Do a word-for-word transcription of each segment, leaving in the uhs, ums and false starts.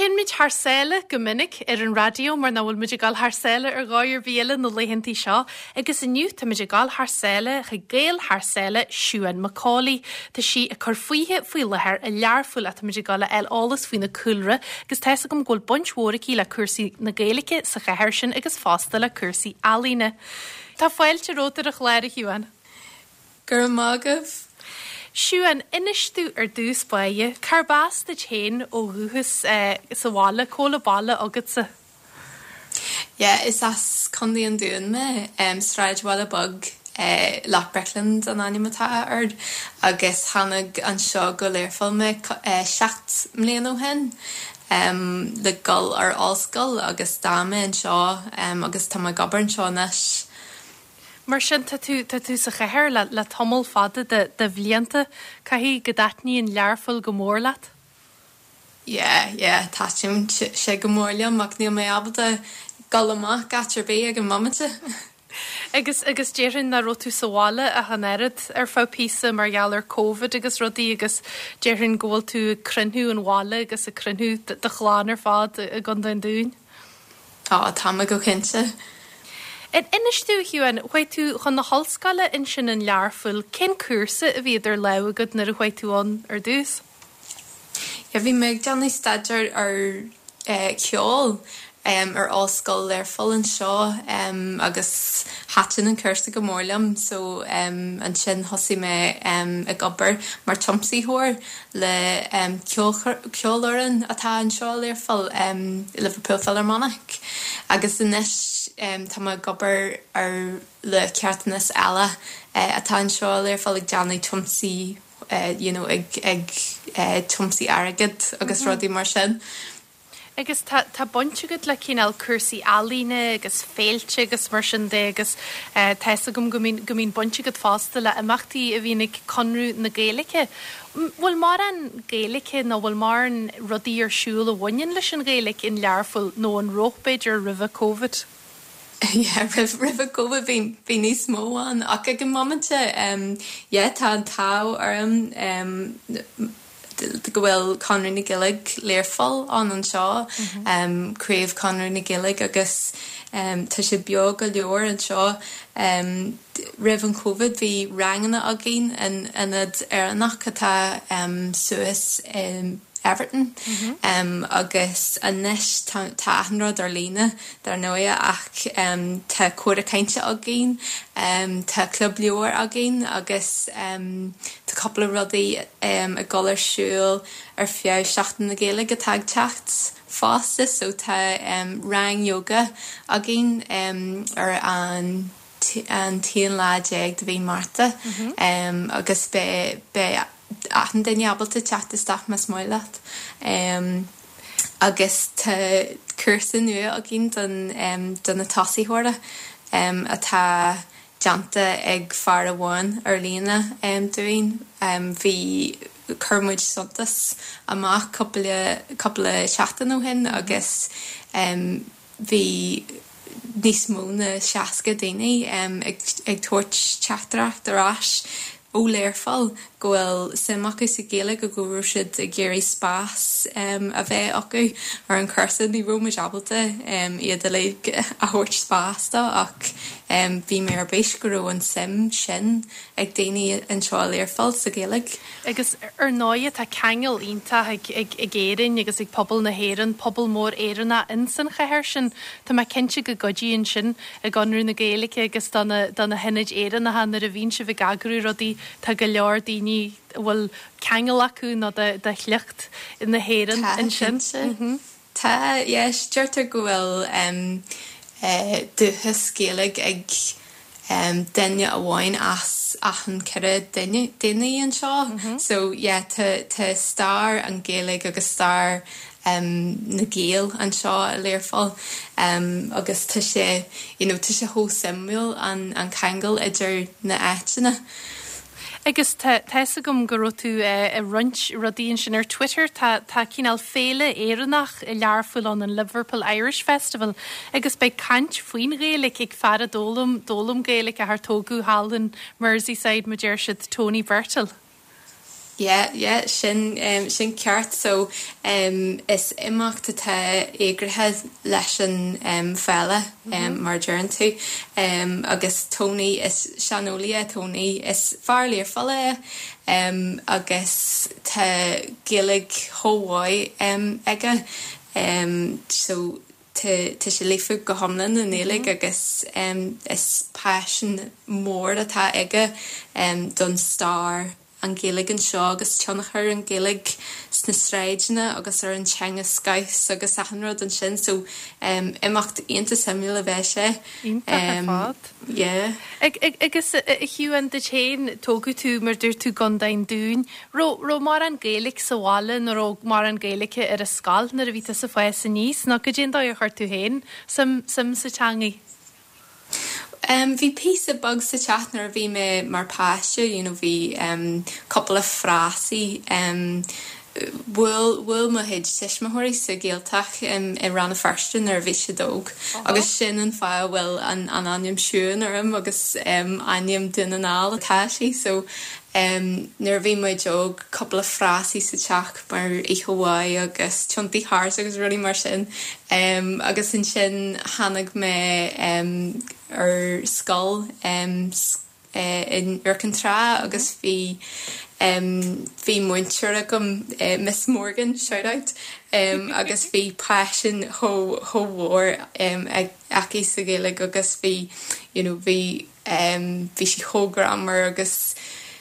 chin mit harsele gomininic ar an radio mar na bhfuil muidir gal harsele ar gáir bhéle na leihintí seo, agus iniu tá muidir gal harsele chu géal harsele Siúan Macaulay. Tá si a chur faoithe faoi lethir a learfuil a tá muidir gal eil álas faoin na coolra, agus teessa gom ggóil buint mhóraí le cursaí na Gaeilge sa cheithir sin agus fásta le cursaí alíne. Tá fáilte rótar a chléir Siúan. Gur mágah. Siúan, inistú ar dús baie, carbás de chéin ó ruúhas uh, sa bhála, cóla bála agad sa? Yeah, is as condí an dún me, um, straid bhála bug uh, Loch Breckland an animatá ard, agus hannig an seo go léirfil me uh, seacht mléan ó hen, um, le gul ar allscoil agus dáme an seo, um, agus tá ma gobar an seo nes. Mar sin tá tú sa cheithir le, le tomol fada de, de bhlianta, caihí go datní an learfuil go mór leat? Yeah, yeah, táisiim sé go mórliam, ach níl mé abalta galamach gatar bé ag an mamate. Agus agus déirinn na rotú sa bhála a hanerad ar fá písa mar geall ar COVID agus rodí agus déirinn ggóil tú crunthú an bhála agus a crunthú de chláán ar fád a gan den dún? Tá, tá me go cinnte. En inistú Siúan, chuid tú chun na hallscala in sin an learfuil, cén cuasa a bhíidir le agad nar a chuid tú an ar dús? Ja, bhí meid deanna staidir ar uh, ceol um, ar allscoil léirfuil an seo um, agus hatin an cursa go mórlam, so um, an sin hosí me um, a gobar mar tomsaí hór le um, ceolaran atá an seo léirfuil um, Liverpool Philharmonic. Agus inis Um, tá ma gobar ar le ceartanas eile uh, atá an seo léirfuil ag deanna tomsaí uh, you know, ag, ag uh, tomsaí airgid agus mm-hmm. rodí mar sin. Agus tá, tá bontegad le cíál cursaí alíne agus féilte agus mar sin dé agus uh, teessa gom gomín bontegad fásta le amachtaí a bhínig conrú na Gaeilge. Bhfuil mar an Gaeilge nó bhfuil mar an rodí ar siúil a bhain leis an Gaeilge in learfuil nó an rochbéidir ribh COVID? Yeah, rih rih COVID bhí bhí níos mó an ach ag an momente um, yeah, tá an tá arm um, go bhfuil Conradh na Gaeilge léirfuil an an seo mm-hmm. um, craobh Conradh na Gaeilge agus um, tá sé beag go leor an seo um, rih an COVID bhí ranganna agén in inad airnach atá um, Suas um, Everton mm-hmm. um, agus anis tá anrad ar lína dar nóia ach um, tá cuara cainte agén um, tá club leor agén agus um, tá coppla rudaí um, a golar siúil ar fiú seachtain na Gaeilge tag techt fásta, so tá um, rang yoga agén um, ar an an tíon lá déag de bhí Marta mm-hmm. um, agus be be achan daine abalta teachta staach mas moileat. Um, agus tá cursa nua a gin don, um, don na tosaí hóra um, atá deanta ag far a bháin ar lína um, doin. Um, bhí curmuid sontas amach coppla seachtain ó hin agus um, bhí níos mó na seasca daine um, ag, ag tuairt teachtracht arás ó léirfáil gohfuil simachas sa Gaeilge go gúir siad a géirí spás um, a bheith acu ar an cursa ní róid abalta um, iad a le a thuirt spásta ach um, bhí mé ar béis go raibh an sim sin ag daoine an seo léirfáil sa Gaeilge. Agus ar náiad tá ceangail ionta ag, ag, ag éireann agus ag pobl na héireann, pobl mór éireanna in san cheithir sin, tá mai cinnte go godíonn sin a ganrú na Gaeilge agus dana hinid éireanna han ar a bhín se bh gagrú rodí tá go leor daoine bhfuil ceangail acu nó de chlucht in na héireann in sin. Mm-hmm. Tá, yes, deirtar go bhfuil um, uh, dúchas Gaeilge ag um, daine a bháin as achan cire daine an seo. Mm-hmm. So, yeah, tá star an Gaeilge agus star um, na Gael an seo a léirfáil um, agus tá sé, you know, tá sé hó simúil an, an ceangail idir na áiteanna. Agus teessa gom go tú a runt rodíonn sin ar Twitter tá cíál féle éireannach i learfuil an an Liverpool Irish Festival agus bei cant faoin Gaeilge ag fear a dólam dólam Gaeilge a th tógu Haldan Merseyside Madeirsiad Tony Bertel. Yeah, yeah, sin um, sin ceart so um, is imachta tá éagrithe leis an um, fella um, mar dúireann tú um, agus Tony is seanolaí Tony is fearr léir falla um, agus tá gilig hóháid um, aige um, so te te sé lífu go homlan an élig agus um, is passion mór atá aige um, don star an gélig an seo agus teannachar an gélig sna sráidna agus ar an teanga scaiths agus achanrod an sin so um, imacht aonanta samú a bheith sé. Ionta fad. Yeah. Agus hiú an de chéin tógu tú mar dúir tú gandain dún. Ro ro mar an gélig sa bhála nó ro mar an gélige ar a scal nar a bhíta sa fáis sa níos ná go dén dá a chuir tú héin sam sam sa teangaí. Um, vi piece of bugs to chatner vi me mar pasture, you know, vi um couple of frasi um will will ma hid tish ma hori so geeltach um in ran a firsten er vi dog agus sin an fa well an an anium shoen or um agus um anium din an all tashi so um nervy my jog couple of frasi sa chach mar I Hawaii agus chunty hars agus really mar sin um agus in sin hannig me um ar skull um uh, in Urcantra agus fi um fi muintir agam uh, Miss Morgan shout out um agus fi passion ho ho war um aki sa gaelig agus fi you know vi um vi si ho grammar agus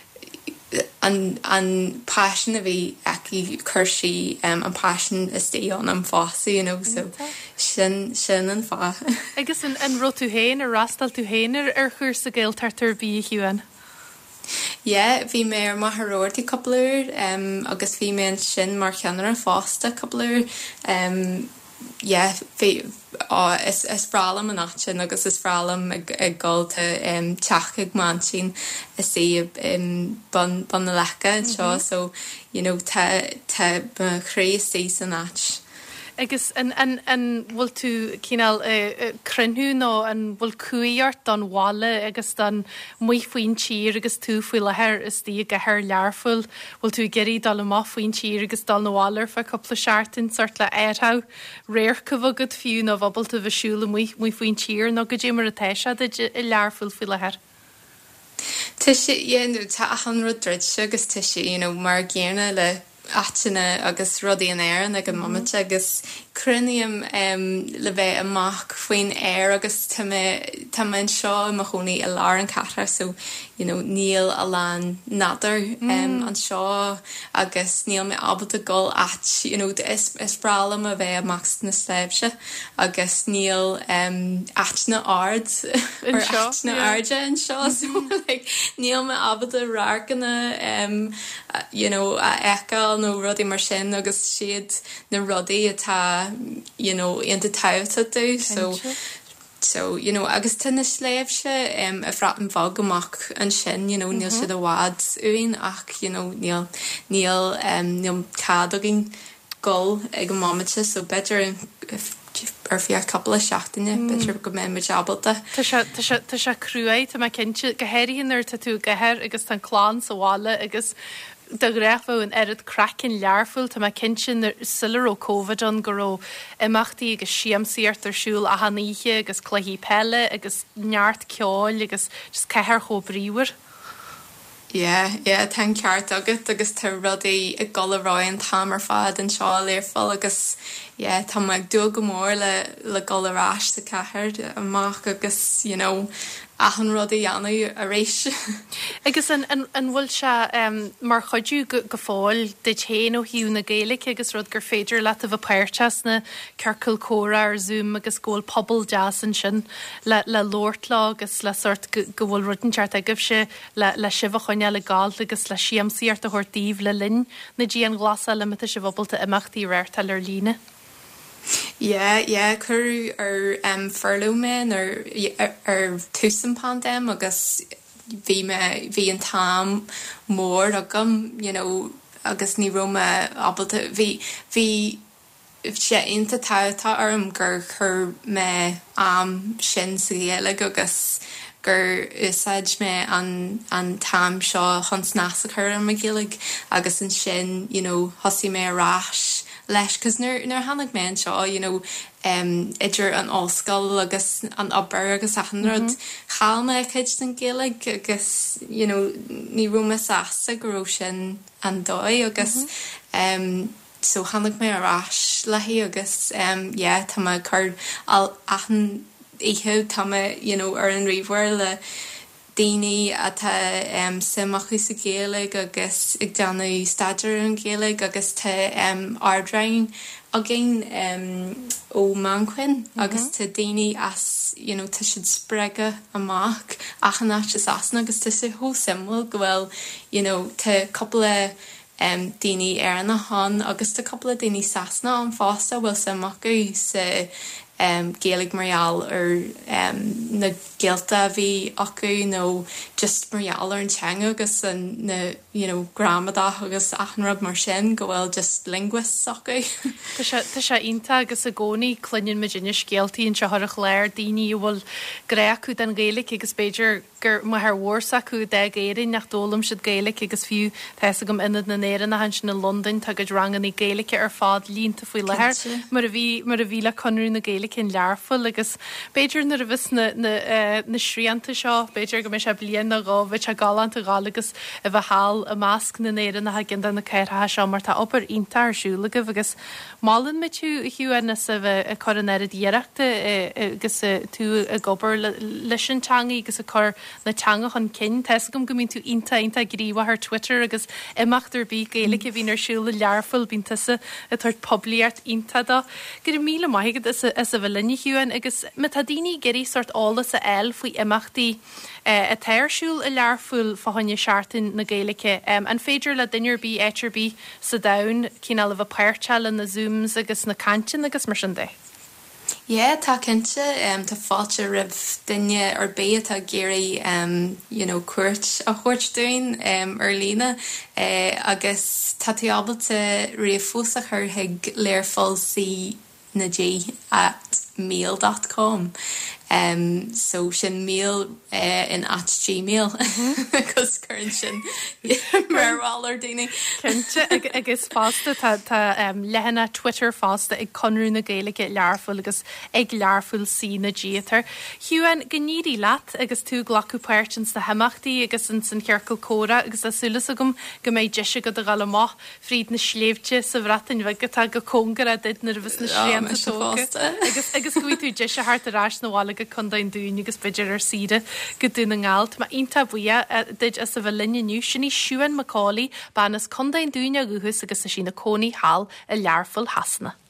an an passion a bhí aki curshi um an passion is stay on am fossi you know so sin sin an fa agus an an ro tú héin ar rastal tú héin ar chuir sa gail tartar bhí hiúan yeah bhí mé ar maharortí coupler um agus bhí mé sin mar cheanar an fásta coupler um yeah bhí oh, is is fralam an achin agus is fralam ag, ag golta um, teach ag mansin is sé um, bun bun na lecha mm -hmm. so you know te te ma cré sé san ach agus an an an bhfuil tú cíál crunú nó an bhfuil cuaart don bhála agus don muo faoin tír agus tú fuil lethir is tí go thir learfuil bhfuil tú geirí dal má faoin tír agus dal na bhálar fa coppla seaartain sort le airtha réir cohagad fiú nó bhabalta bheitsúla mu faoin tír nó go dé mar a teise i learfuil fi lethir. Tuisi dhéanú tá hanrad dreidse agus tuisi you know, mar ggéarna le atina agus rudí an air ag an mamate agus crunium um, le bheith amach faoin air agus tá man seo mo chonaí a lá an cara so you know, níl a lán nadar um, mm. an seo agus níl me abal a gol at you know, is, is bralam a bheith amach na sleibse agus níl um, atna ard or atna yeah. arde an seo so like, níl me abal a ráganna um, uh, you know, a eáil nó rudí mar sin agus siad na rudí atá you know in the tauta do so so you know agus tinna sléibse um a fratan fog amach an sin you know níl mm -hmm. siad a wad uin ach you know níl níl um níl cadagin gol ag mamate so better ar fi a couple of seachtainine mm. better go mé me jabalta Tá se tá se tá se cruúid tá mai cinse gohéiríonar tá tú gohéir agus tan chlán sa bhála agus de réfh an erad crackin learfuil tá mai cincin silar ó COVID an goró imachtaí agus siamsaíart arsúil a haníe agus chluhí pelle agus neart ceáil agus just ceithir cho bríomhar. Yeah, yeah, tan ceart agat agus tá rudaí ag golarráin tam ar fad an seo léirfol agus yeah, tá ag dú go mór le le golarráis sa ceithir amach agus you know achan rudaí anú a rééis. Agus an an an bhfuil se um, mar chodú go, go fáil de chéan ó hiú na Gaelic agus rud gur féidir le a bh páirteas na ceircail córa ar Zoom agus ggóil pobl jazz an sin le le Lortlá agus le sort go, go bhfuil rudanseart agah se le le sibh chuine le gáil agus le siamsaíart a thuirtíomh le linn na dí an glasa le mata se bhbalta imachtaí réirtal ar lína. Yeah, yeah, cur ar um, furlough men ar, ar, ar túsan pandem agus bhí me bhí an tam mór agam, you know, agus ní roma abalta bhí bhí sé inta táta arm gur chur me am sin sa Gaeilge agus gur úsáid me an an tam seo chun nás a chur an me gilig agus an sin, you know, hosí mé arás leis, cos nuair nuair hannig me seo, you know, um, idir an óscail agus an obair agus achanrod mm-hmm. chaal me chuid an gilig agus, you know, ní rúma sasa goró sin an dói agus mm-hmm. um, so hannig me arás lehí agus um, yeah, tá ma card al achan ihe tá ma, you know, ar an rihar le daoine atá um, simachú sa Gaeilge agus ag deanú staidir an Gaeilge agus tá um, ardrain a gin um, ó Manquin mm-hmm. agus tá daoine as, you know, tá siad sprege amach achanna is asna agus tá sé hó simil gohfuil, you know, tá couple um, daoine ar na hon agus tá couple daoine sasna an fásta bhfuil simachú sa Um, Gaelig Marial ar um, na Gaelta bhí acu nó just Marial ar an teanga agus an na, you know, gramadach agus achanrad mar sin go bhfuil just linguists acu. Tá sé ionta agus a gcónaí cluineann Virginia Scialtaí an seothach léir daoine bhfuil gréachú den Gaelic agus beidir gur mar mhórsa acu de géirí nach dólam siad Gaelic agus fiú theasa gom inad na néan na hans na London tá go rangan í Gaelic ar fád línta faoi léir mar a bhí mar a bhí le conú na Gaelic cin learfol agus beidir na vis na na uh, na sríanta seo beidir go me se blian na rá bheit a galant a gáil agus a bheit hall a másc na néan na hagin na ceirtha seo mar tá opair ionta arsúlaga agus málan me tú hiúna sa bheith a chorannéir díireachta agus tú a gobar leis an teangaí agus a chur na teanga chun cin teis gom go mín tú ionta ionta gríomh ar Twitter agus imachtar bí Gaelic a bhín arsúla learfol bín tusa a tuairt pobliart ionta dá gur míle maigad is a is a bhlinne hiúin agus me tá daoine geirí sort álas a eil faoi imachtaí uh, a teirsúil a learfúil fáhanne seaartain na Gaeilice um, an féidir le duineir bí éitir bí sa dain cíál a bh páirteil na Zooms agus na cantin agus mar sin de. Yeah, tá cinnte um, tá fáilte rih duine ar bé tá géirí um, you know, cuairt a chuirt dúin um, ar lína uh, agus tá tíábalta riamh fúsa chur hiag léirfáilsaí na G at mail dot com. Um, so sin mail uh, in at Gmail agus current sin marall ar daoine. Cinte agus fásta tá um, lehanna Twitter fásta ag conrú na Gaeilge learfúil agus ag learfúil sí na Gétar. Hiúan gníí leat agus tú glacu páirtins na hemachtaí agus an san cearcail córa agus asúlas agam go méid deise go a gal amach fríd na sléimte sa bhratain bheitgatá go cóngar a did nervvis na sléanta tóga. Agus agus go tú deise hart a rás na bhála go chundain dúine agus beidir ar siide go dúna ngáalt, má ionta buia duid as a bh linne nniu sinní siúan Macaulay banas chundain dúine a guthús agus a sína cónaí hall a learfol hasna.